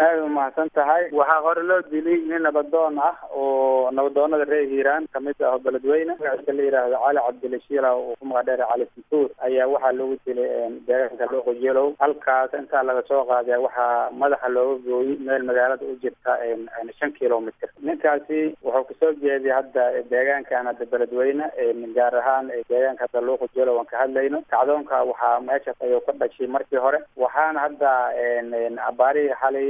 aad u mahadsan tahay. waxaa hore loo dilay nin nabadoon ah oo nabadoonada reer hiiraan kamid ah beledweyne magaciisa la yidhaahdo cali cabdilashiila oo ku magac dheer cali sintuur ayaa waxaa loogu dilay deegaanka luuqjeelow. halkaas intaa laga soo qaaday waxaa madaxa looga gooyey meel magaalada u jirta 5 kilomitr. ninkaasi wuxuu kasoo jeeday hadda deegaankan hadda beledweyne gaar ahaan deegaanka hadda luuqjeelow aan ka hadlayno. kacdoonka waxaa meeshaas ayuu ka dhashay markii hore, waxaana hadda abaarihii xalay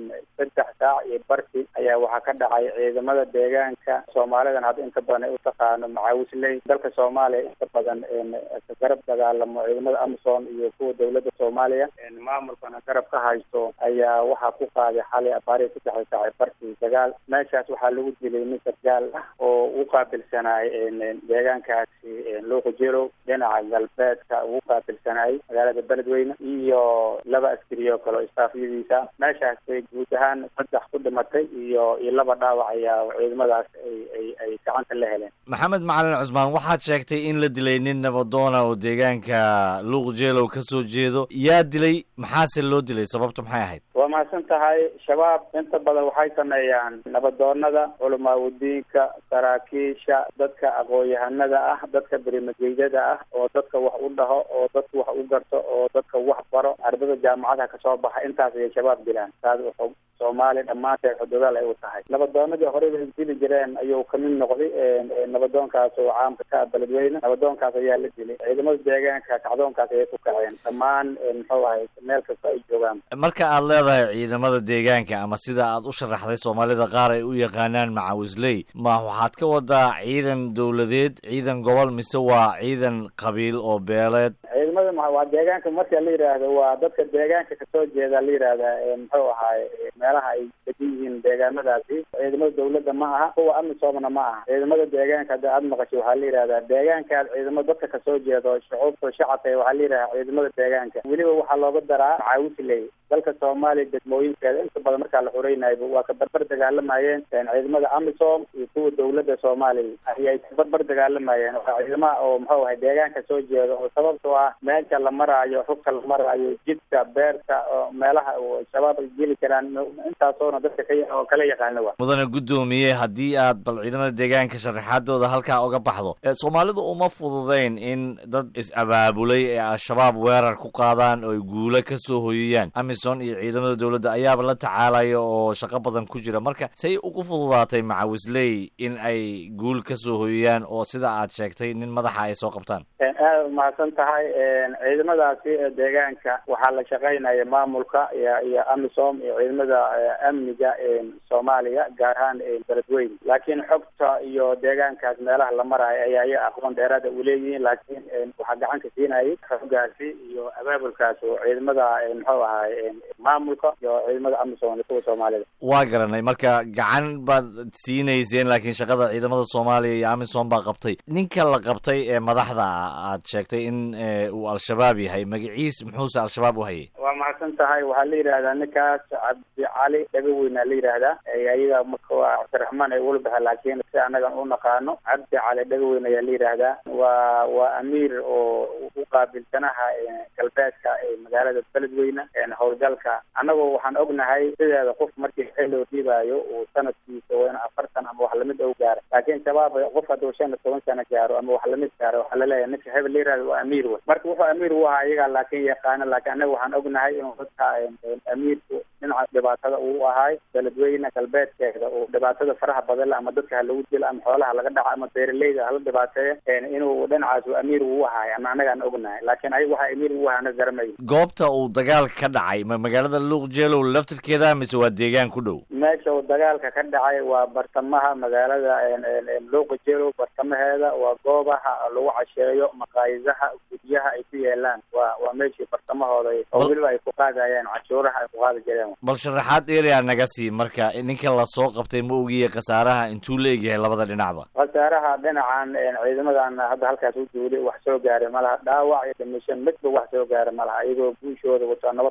3 saac iyo barkii ayaa waxaa ka dhacay ciidamada deegaanka soomaalidan hadda inta badan ay u taqaano macaawisley. dalka soomaaliya inta badan garab dagaalamo ciidamada Amazon iyo kuwa dawladda Soomaaliya maamulkana garab ka haysto ayaa waxaa ku qaaday xalay abaarihii 3 saac barkii dagaal. meeshaas waxaa lagu dilay nin sargaal ah oo u qaabilsanay deegaankaasi luuqjeelow dhinaca galbeedka ugu qaabilsanay magaalada beledweyne iyo 2 askari oo kale istaafyadiisa. meeshaas guud ahaan 3 ku dhimatay iyo 2 dhaawac ayaa ciidamadaas ay gacanta la heleen. maxamed macalin cusmaan, waxaad sheegtay in la dilay nin nabadoona oo deegaanka luuqjeelow ka soo jeedo. yaa dilay? maxaase loo dilay? sababtu maxay ahayd? waa mahadsan tahay. shabaab inta badan waxay sameeyaan nabadoonada, culamaaudiinka, saraakiisha, dadka aqoon-yahanada ah, dadka berimageydada ah oo dadka wax u dhaho oo dadka wax u garto oo dadka wax baro, ardada jaamacadaha kasoo baxa, intaas ayay shabaab dilaan. taas wuxuu Soomaaliya dhammaanteed xuduudaal ay u tahay. nabadoonadii horey bay dili jireen ayuu kamid noqday nabadoonkaas oo caamka ka beledweyne. nabadoonkaas ayaa la dilay. ciidamada deegaanka kacdoonkaas ayay ku kaceen dhammaan muxuu ahay meel kasta ay joogaan. marka aad leedahay ciidamada deegaanka ama sida aad u sharaxday soomaalida qaar ay u yaqaanaan macaawisley, ma waxaad ka wadaa ciidan dawladeed, ciidan gobol, mise waa ciidan qabiil oo beeleed? ciidamada waa deegaanka marka la yidhaahdo waa dadka deegaanka kasoo jeeda la yidhaahdaa muxuu ahaay meelaha ay degan yihiin deegaanadaasi. ciidamada dawladda ma aha, kuwa Amisoomna ma aha. ciidamada deegaanka hadda aad maqashay waxaa la yidhahdaa deegaankaas ciidamada dadka kasoo jeedo shucuubta shacabka waxaa la yidhahdaa ciidamada deegaanka. weliba waxaa looga daraa macaawisley. dalka Soomaaliya degmooyinkeeda inta badan markaa la xureynayo waa ka barbar dagaalamayeen ciidamada Amisom iyo kuwa dawladda Soomaaliya ayay ka barbar dagaalamayeen. waa ciidamada oo muxuu ahay deegaanka soo jeeda oo sababtoo ah meesha la maraayo, xogta la maraayo, jidka, beerta, oo meelaha oo shabaab ay geli karaan, intaasoona dadka oo kala yaqaana. waa mudane guddoomiye, haddii aad bal ciidamada deegaanka sharaxaadooda halkaa uga baxdo. Soomaalidu uma fududeyn in dad is-abaabulay ee al-shabaab weerar ku qaadaan oo ay guulo ka soo hoyiyaan. Amazon iyo ciidamada dawladda ayaaba la tacaalaya oo shaqo badan ku jira. marka say ugu fududaatay macaawisley in ay guul ka soo hoyiyaan oo sida aad sheegtay nin madaxa ay soo qabtaan? aad umahadsan tahay. ciidamadaasi deegaanka waxaa la shaqaynaya maamulka iyo Amisom iyo ciidamada amniga Soomaaliya gaar ahaan beledweyne. laakiin xogta iyo deegaankaas meelaha la maraayo ayaa aqoon dheeraad u leeyihiin. laakiin waxaa gacan ka siinayay xoggaasi iyo abaabulkaas oo ciidamada muxuu ahaay maamulka iyo ciidamada Amisom iyo kuwa Soomaalida. waa garanay. marka gacan baad siinayseen, laakiin shaqada ciidamada Soomaaliya iyo Amisom baa qabtay. ninka la qabtay ee madaxda aad sheegtay in uu al-shabaab yahay, magaciis muxuuse al-shabaab u hayay? waa mahadsan tahay. waxaa la yidhaahdaa ninkaas cabdi cali dhagaweyna la yidhaahdaa. ayaga marka waa cabdiraxmaan ay ula baxa, laakiin si anagan u naqaano cabdi cali dhagaweyne ayaa la yidhaahdaa. waa amiir oo u qaabilsanaha galbeedka magaalada beledweyne howlgalka. annagoo waxaan ognahay sideeda qof markii xil loo dhiibaayo uu sanadkiisa waa in 40 ama wax lamid u gaaro. laakiin shabaab qof hadduu 15 sano gaaro ama wax lamid gaaro waxaa laleeyahay ninka hebel la yidhahdo waa amiir wey. marka wuxuu amiir u ahaa iyaga laakiin yaqaana. laakiin annaga waxaan ognahay inuu dadka amiirku dhinaca dhibaatada uu ahaay beledweyne galbeedkeeda oo dhibaatada faraha badan la ama dadka ha lagu dilo ama xoolaha laga dhaco ama beeraleyda hala dhibaateeyo inuu dhinacaas amiir u ahaay ama annagaan ognahay. laakiin ayaga waxaa amiir u ahaana garamay. goobta uu dagaalka ka dhacay ma magaalada luuqjeelow laftirkeeda mise waa deegaan ku dhow? meesha uu dagaalka ka dhacay waa bartamaha magaalada luuqjeelow, bartamaheeda. waa goobaha lagu casheeyo, maqaayidaha, guryaha ay ku yeelaan. waa meeshii bartamahooda oo weliba ay ku qaadayeen cashuuraha ay ku qaadi jireen. bal sharaxaad dheeriyaa naga sii. marka ninka lasoo qabtay ma ogiye khasaaraha intuu la egyahay labada dhinacba? khasaaraha dhinacan ciidamadan hadda halkaas u duulay wax soo gaaray malaha. dhaawac iyo dhimasho midba wax soo gaaray malaha. iyagoo guushooda wataa nabad qabaysoon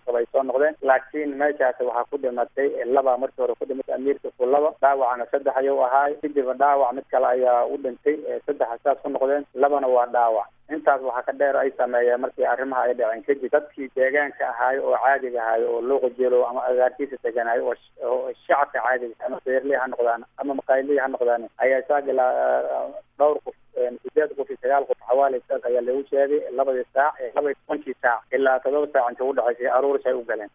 kusoo noqdeen laakiin meeshaas waxaa ku dhimatay laba markii hore ku dhimatay amiirka ku laba dhaawacna 3 ayuu ahaay kadib dhaawac mid kale ayaa u dhintay 3 saas ku noqdeen labana waa dhaawac intaas waxaa ka dheer ay sameeyeen markii arrimaha ay dhaceen kadib dadkii deegaanka ahaay oo caadiga ahaay oo loo qojelo ama agaarkiisa deganaayo oo shacabka caadiga ama beerley ha noqdaan ama maqaayiley ha noqdaan ayaa saagila dhowr qof 8 qof 9 qof xawaali saas ayaa lagu sheegay 2 saac 2 saac ilaa 7 saac inta u dhaxaysay aruuris ay u galeen